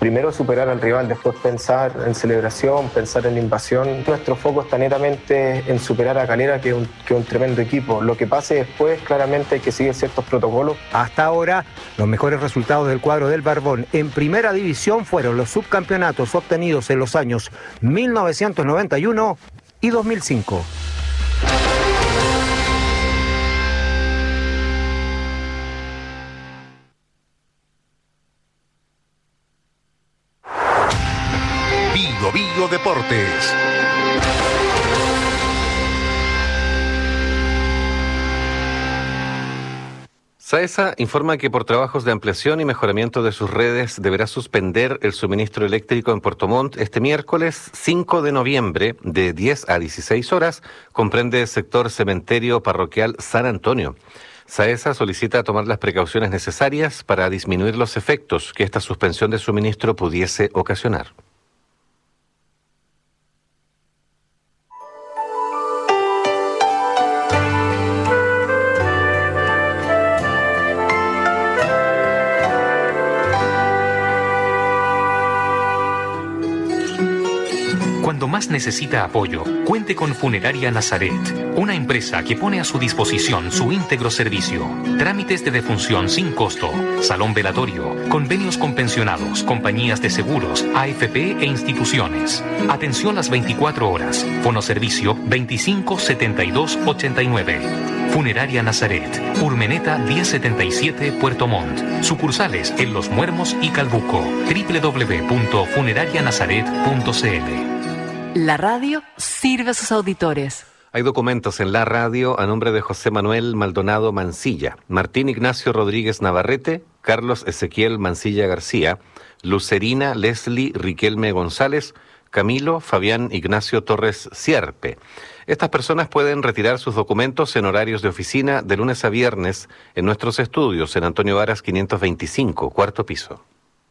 primero superar al rival, después pensar en celebración, pensar en invasión. Nuestro foco está netamente en superar a Calera, que es un, que es un tremendo equipo. Lo que pase después, claramente hay que seguir ciertos protocolos. Hasta ahora, los mejores resultados del cuadro del Barbón en primera división fueron los subcampeonatos obtenidos en los años mil novecientos noventa y uno y dos mil cinco. Bio Bio Deportes. SAESA informa que por trabajos de ampliación y mejoramiento de sus redes deberá suspender el suministro eléctrico en Puerto Montt este miércoles cinco de noviembre de diez a dieciséis horas. Comprende el sector cementerio parroquial San Antonio. SAESA solicita tomar las precauciones necesarias para disminuir los efectos que esta suspensión de suministro pudiese ocasionar. Cuando más necesita apoyo, cuente con Funeraria Nazaret, una empresa que pone a su disposición su íntegro servicio. Trámites de defunción sin costo, salón velatorio, convenios con pensionados, compañías de seguros, A F P e instituciones. Atención las veinticuatro horas. Fonoservicio veinticinco setenta y dos ochenta y nueve. Funeraria Nazaret, Urmeneta diez setenta y siete, Puerto Montt. Sucursales en Los Muermos y Calbuco. doble u doble u doble u punto funeraria nazaret punto c l. La radio sirve a sus auditores. Hay documentos en la radio a nombre de José Manuel Maldonado Mancilla, Martín Ignacio Rodríguez Navarrete, Carlos Ezequiel Mancilla García, Lucerina Leslie Riquelme González, Camilo Fabián Ignacio Torres Sierpe. Estas personas pueden retirar sus documentos en horarios de oficina de lunes a viernes en nuestros estudios en Antonio Varas quinientos veinticinco, cuarto piso.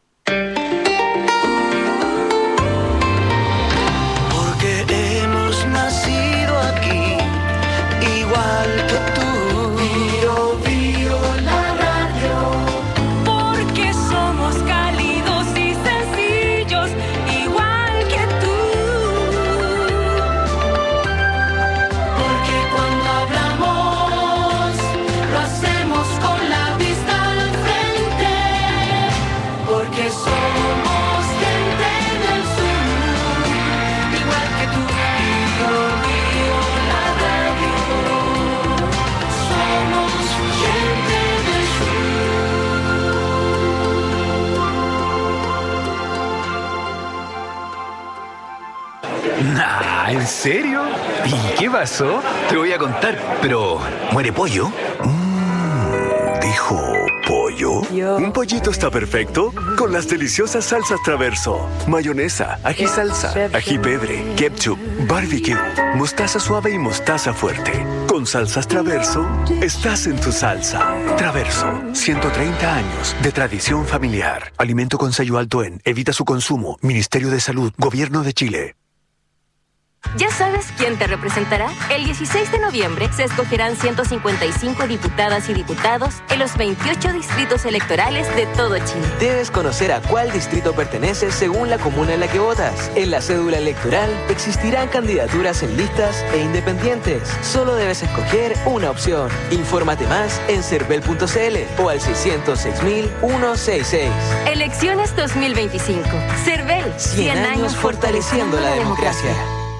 Nah, ¿en serio? ¿Y qué pasó? Te voy a contar, pero ¿muere pollo? Mmm, dijo pollo. Yo. Un pollito está perfecto con las deliciosas salsas Traverso. Mayonesa, ají salsa, ají pebre, ketchup, barbecue, mostaza suave y mostaza fuerte. Con salsas Traverso, estás en tu salsa. Traverso, ciento treinta años de tradición familiar. Alimento con sello alto en. Evita su consumo. Ministerio de Salud, Gobierno de Chile. ¿Ya sabes quién te representará? El dieciséis de noviembre se escogerán ciento cincuenta y cinco diputadas y diputados en los veintiocho distritos electorales de todo Chile. Debes conocer a cuál distrito perteneces según la comuna en la que votas. En la cédula electoral existirán candidaturas en listas e independientes. Solo debes escoger una opción. Infórmate más en cervel punto c l o al seiscientos seis mil ciento sesenta y seis. Elecciones dos mil veinticinco. Cervel, cien años fortaleciendo la democracia.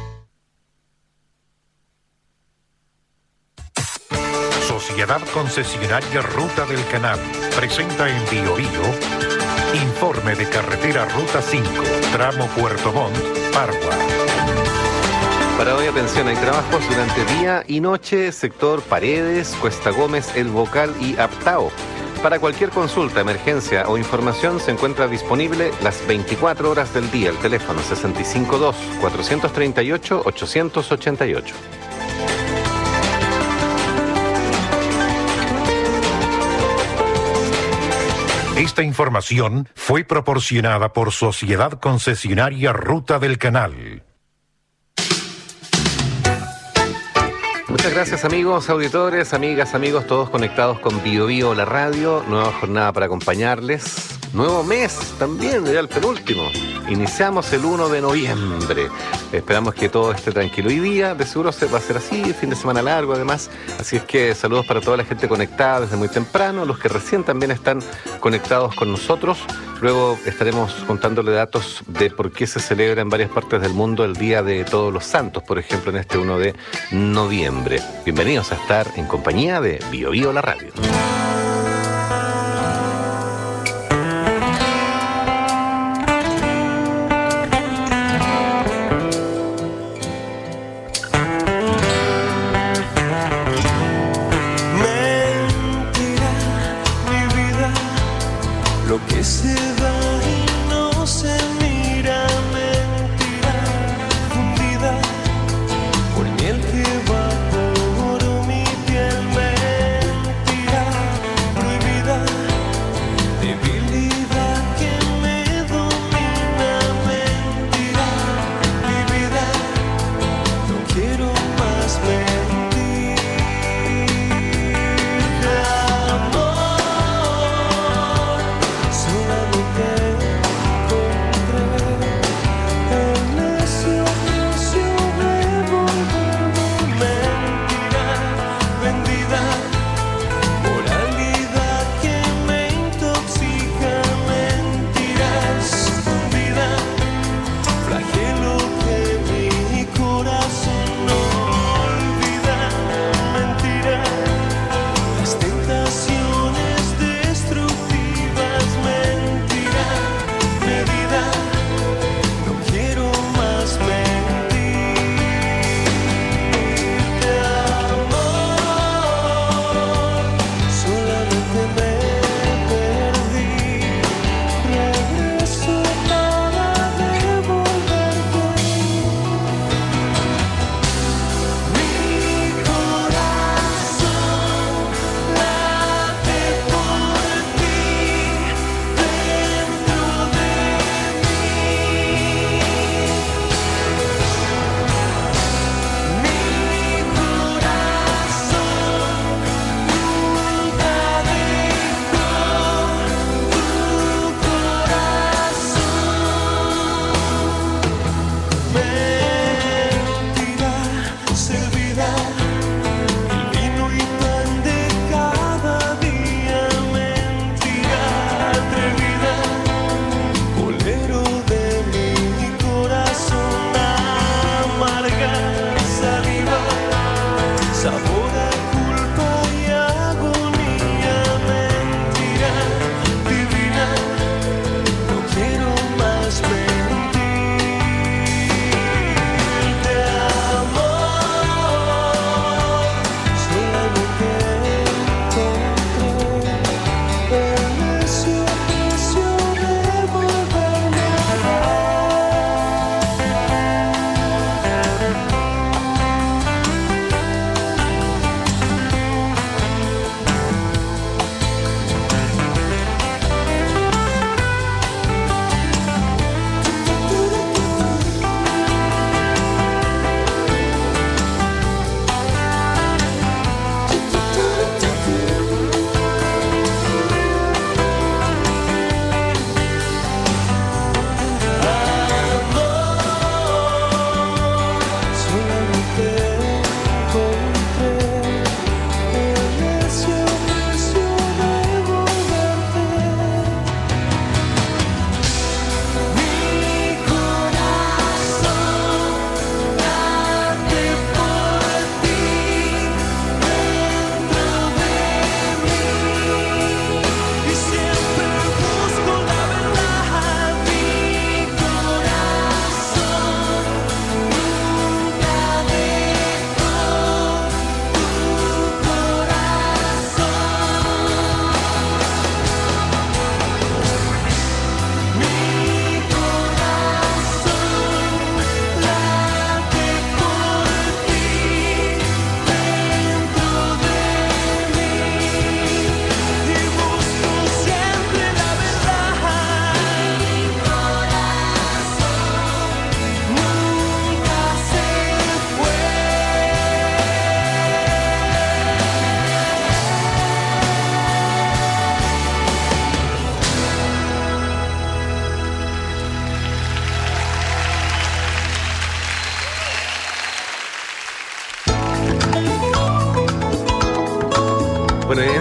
Sociedad Concesionaria Ruta del Canal presenta en Bio Bio informe de carretera Ruta cinco, tramo Puerto Montt, Pargua. Para hoy, atención, hay trabajos durante día y noche, sector Paredes, Cuesta Gómez, El Bocal y Aptao. Para cualquier consulta, emergencia o información se encuentra disponible las veinticuatro horas del día. El teléfono sesenta y cinco dos, cuatrocientos treinta y ocho, ochocientos ochenta y ocho. Esta información fue proporcionada por Sociedad Concesionaria Ruta del Canal. Muchas gracias, amigos, auditores, amigas, amigos, todos conectados con Bio Bio, la radio. Nueva jornada para acompañarles. Nuevo mes también, ya el penúltimo. Iniciamos el uno de noviembre. Esperamos que todo esté tranquilo. Hoy día, de seguro, se va a ser así, fin de semana largo además. Así es que saludos para toda la gente conectada desde muy temprano, los que recién también están conectados con nosotros. Luego estaremos contándole datos de por qué se celebra en varias partes del mundo el Día de Todos los Santos, por ejemplo, en este uno de noviembre. Bienvenidos a estar en compañía de Bio Bio la Radio. Solamente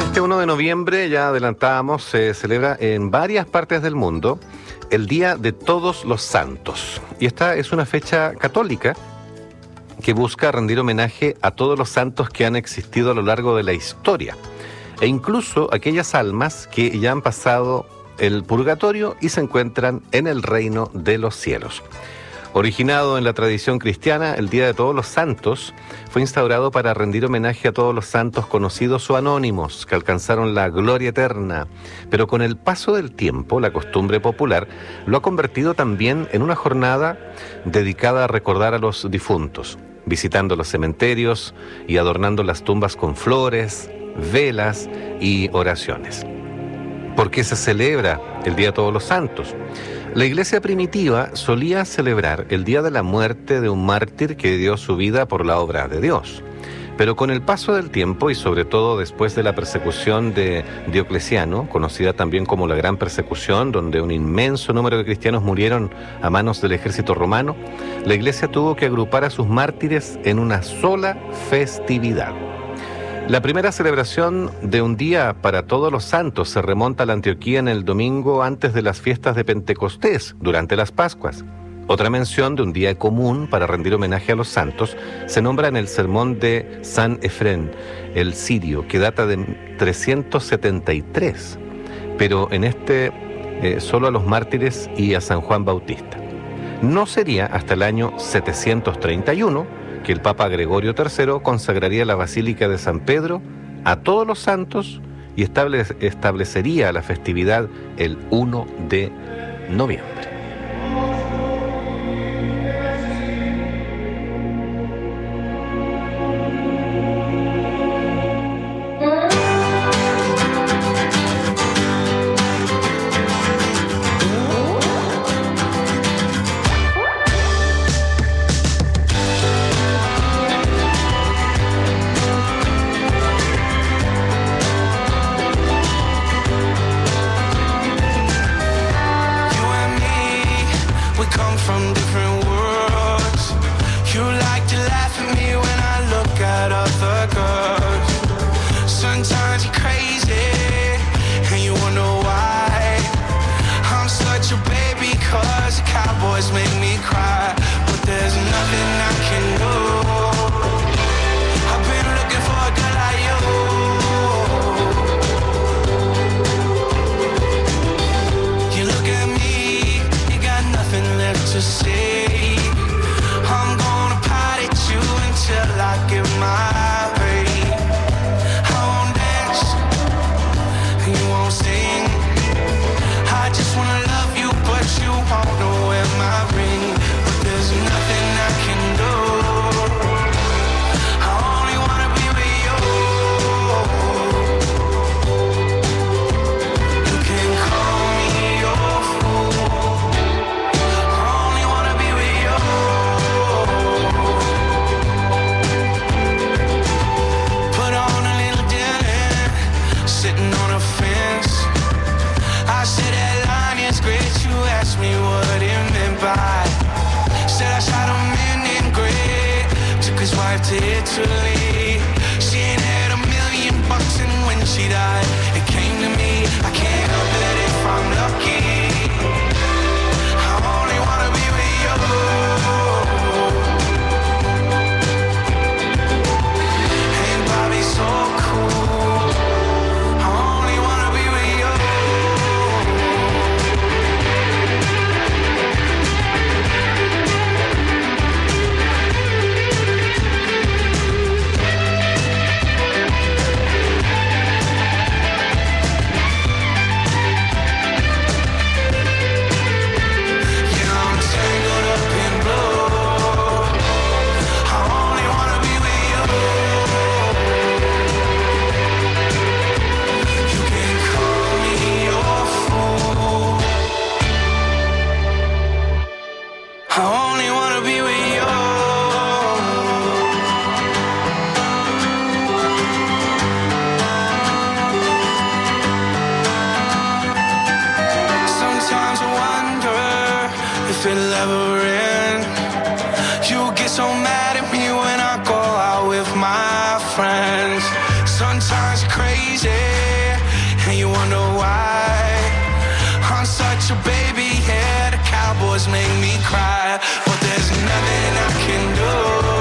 Este uno de noviembre, ya adelantábamos, se celebra en varias partes del mundo el Día de Todos los Santos. Y esta es una fecha católica que busca rendir homenaje a todos los santos que han existido a lo largo de la historia, e incluso aquellas almas que ya han pasado el purgatorio y se encuentran en el reino de los cielos. Originado en la tradición cristiana, el Día de Todos los Santos fue instaurado para rendir homenaje a todos los santos conocidos o anónimos que alcanzaron la gloria eterna, pero con el paso del tiempo, la costumbre popular lo ha convertido también en una jornada dedicada a recordar a los difuntos, visitando los cementerios y adornando las tumbas con flores, velas y oraciones. ¿Por qué se celebra el Día de Todos los Santos? La iglesia primitiva solía celebrar el día de la muerte de un mártir que dio su vida por la obra de Dios. Pero con el paso del tiempo, y sobre todo después de la persecución de Diocleciano, conocida también como la Gran Persecución, donde un inmenso número de cristianos murieron a manos del ejército romano, la iglesia tuvo que agrupar a sus mártires en una sola festividad. La primera celebración de un día para todos los santos se remonta a la Antioquía en el domingo antes de las fiestas de Pentecostés, durante las Pascuas. Otra mención de un día común para rendir homenaje a los santos se nombra en el sermón de San Efrén, el sirio, que data de trescientos setenta y tres, pero en este eh, solo a los mártires y a San Juan Bautista. No sería hasta el año setecientos treinta y uno que el Papa Gregorio tercero consagraría la Basílica de San Pedro a todos los santos y establece, establecería la festividad el uno de noviembre. Sometimes you're crazy crazy, and you wonder why. I'm such a baby, yeah, the Cowboys make me cry, but there's nothing I can do.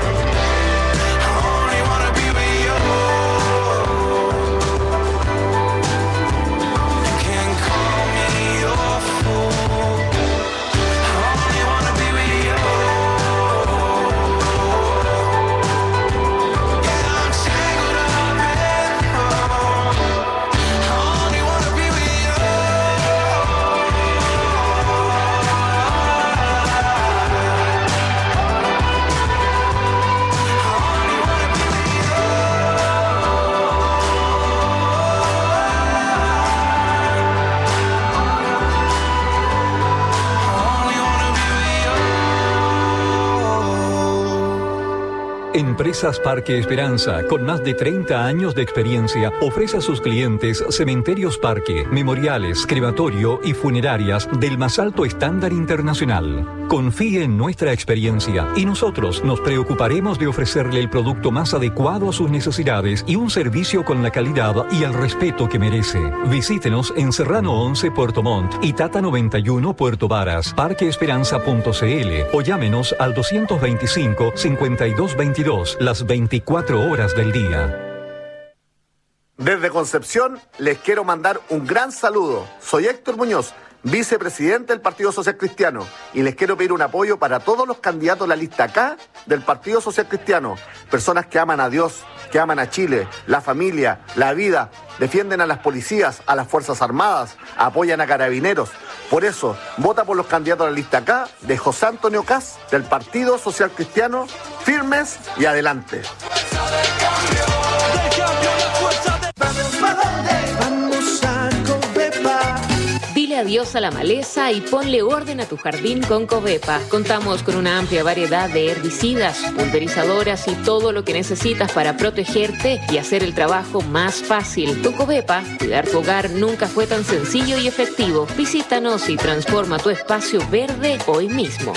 Empresas Parque Esperanza, con más de treinta años de experiencia, ofrece a sus clientes cementerios parque, memoriales, crematorio y funerarias del más alto estándar internacional. Confíe en nuestra experiencia y nosotros nos preocuparemos de ofrecerle el producto más adecuado a sus necesidades y un servicio con la calidad y el respeto que merece. Visítenos en Serrano once Puerto Montt y Tata noventa y uno Puerto Varas, parque esperanza punto c l o llámenos al doscientos veinticinco, cincuenta y dos veintidós las veinticuatro horas del día. Desde Concepción les quiero mandar un gran saludo. Soy Héctor Muñoz, vicepresidente del Partido Social Cristiano, y les quiero pedir un apoyo para todos los candidatos de la lista K del Partido Social Cristiano. Personas que aman a Dios, que aman a Chile, la familia, la vida, defienden a las policías, a las Fuerzas Armadas, apoyan a carabineros. Por eso, vota por los candidatos de la lista K de José Antonio Caz del Partido Social Cristiano, firmes y adelante. Vamos a Covepa. Dile adiós a la maleza y ponle orden a tu jardín con Covepa. Contamos con una amplia variedad de herbicidas, pulverizadoras y todo lo que necesitas para protegerte y hacer el trabajo más fácil. Con Covepa, cuidar tu hogar nunca fue tan sencillo y efectivo. Visítanos y transforma tu espacio verde hoy mismo.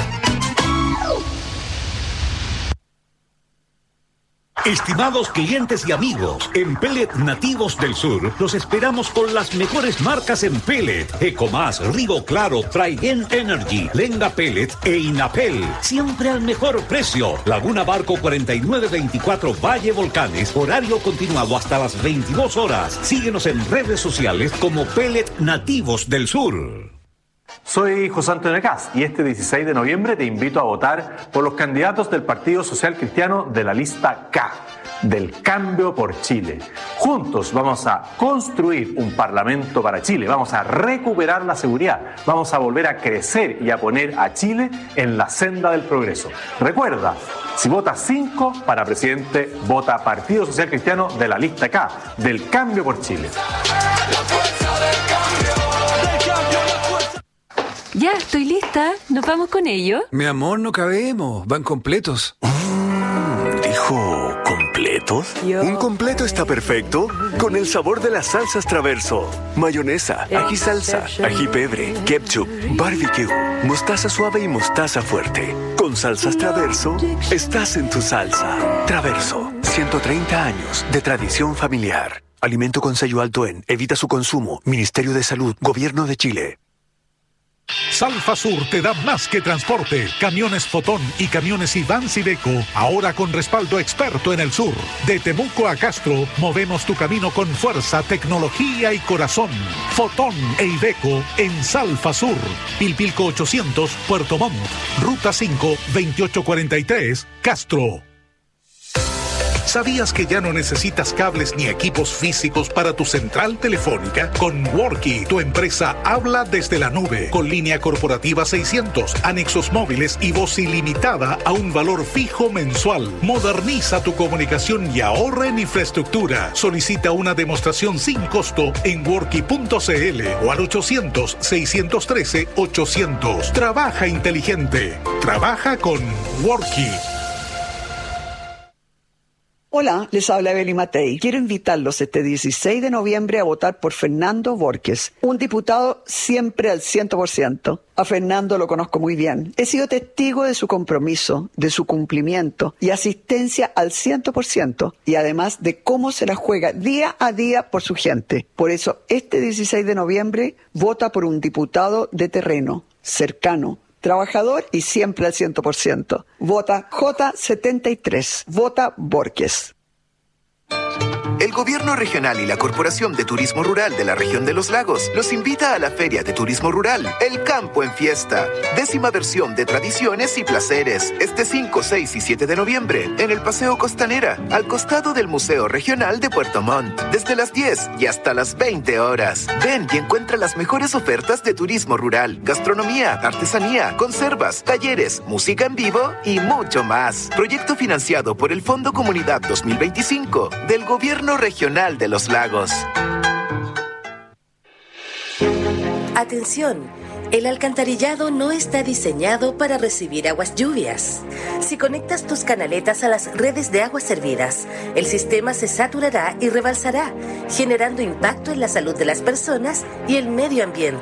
Estimados clientes y amigos, en Pellet Nativos del Sur los esperamos con las mejores marcas en pellet: Ecomás, Rigo Claro, Traigen Energy, Lenga Pellet e Inapel. Siempre al mejor precio. Laguna Barco cuarenta y nueve veinticuatro Valle Volcanes, horario continuado hasta las veintidós horas. Síguenos en redes sociales como Pellet Nativos del Sur. Soy José Antonio Caz y este dieciséis de noviembre te invito a votar por los candidatos del Partido Social Cristiano de la lista K, del Cambio por Chile. Juntos vamos a construir un Parlamento para Chile, vamos a recuperar la seguridad, vamos a volver a crecer y a poner a Chile en la senda del progreso. Recuerda, si votas cinco para presidente, vota Partido Social Cristiano de la lista K, del Cambio por Chile. Ya, estoy lista. ¿Nos vamos con ello? Mi amor, no cabemos. Van completos. Mm, ¿dijo completos? Yo Un completo está perfecto con el sabor de las salsas Traverso. Mayonesa, ají salsa, ají pebre, ketchup, barbecue, mostaza suave y mostaza fuerte. Con salsas Traverso, estás en tu salsa. Traverso, ciento treinta años de tradición familiar. Alimento con sello alto en. Evita su consumo. Ministerio de Salud. Gobierno de Chile. Salfa Sur te da más que transporte. Camiones Fotón y camiones Iván Sideco, ahora con respaldo experto en el sur. De Temuco a Castro, movemos tu camino con fuerza, tecnología y corazón. Fotón e Iveco en Salfa Sur. Pilpilco ochocientos, Puerto Montt. Ruta cinco, veintiocho cuarenta y tres, Castro. ¿Sabías que ya no necesitas cables ni equipos físicos para tu central telefónica? Con Worky, tu empresa habla desde la nube, con línea corporativa seiscientos, anexos móviles y voz ilimitada a un valor fijo mensual. Moderniza tu comunicación y ahorra en infraestructura. Solicita una demostración sin costo en worky punto c l o al ochocientos, seiscientos trece, ochocientos. Trabaja inteligente. Trabaja con Worky. Hola, les habla Evelyn Matei. Quiero invitarlos este dieciséis de noviembre a votar por Fernando Borges, un diputado siempre al cien por ciento. A Fernando lo conozco muy bien. He sido testigo de su compromiso, de su cumplimiento y asistencia al cien por ciento, y además de cómo se la juega día a día por su gente. Por eso, este dieciséis de noviembre, vota por un diputado de terreno, cercano, trabajador y siempre al cien por ciento. Vota J setenta y tres. Vota Borges. El Gobierno Regional y la Corporación de Turismo Rural de la Región de los Lagos los invita a la Feria de Turismo Rural, El Campo en Fiesta. Décima versión de tradiciones y placeres. Este cinco, seis y siete de noviembre, en el Paseo Costanera, al costado del Museo Regional de Puerto Montt. Desde las diez y hasta las veinte horas. Ven y encuentra las mejores ofertas de turismo rural, gastronomía, artesanía, conservas, talleres, música en vivo y mucho más. Proyecto financiado por el Fondo Comunidad dos mil veinticinco del Gobierno Regional de los Lagos. Atención, el alcantarillado no está diseñado para recibir aguas lluvias. Si conectas tus canaletas a las redes de aguas servidas, el sistema se saturará y rebalsará, generando impacto en la salud de las personas y el medio ambiente.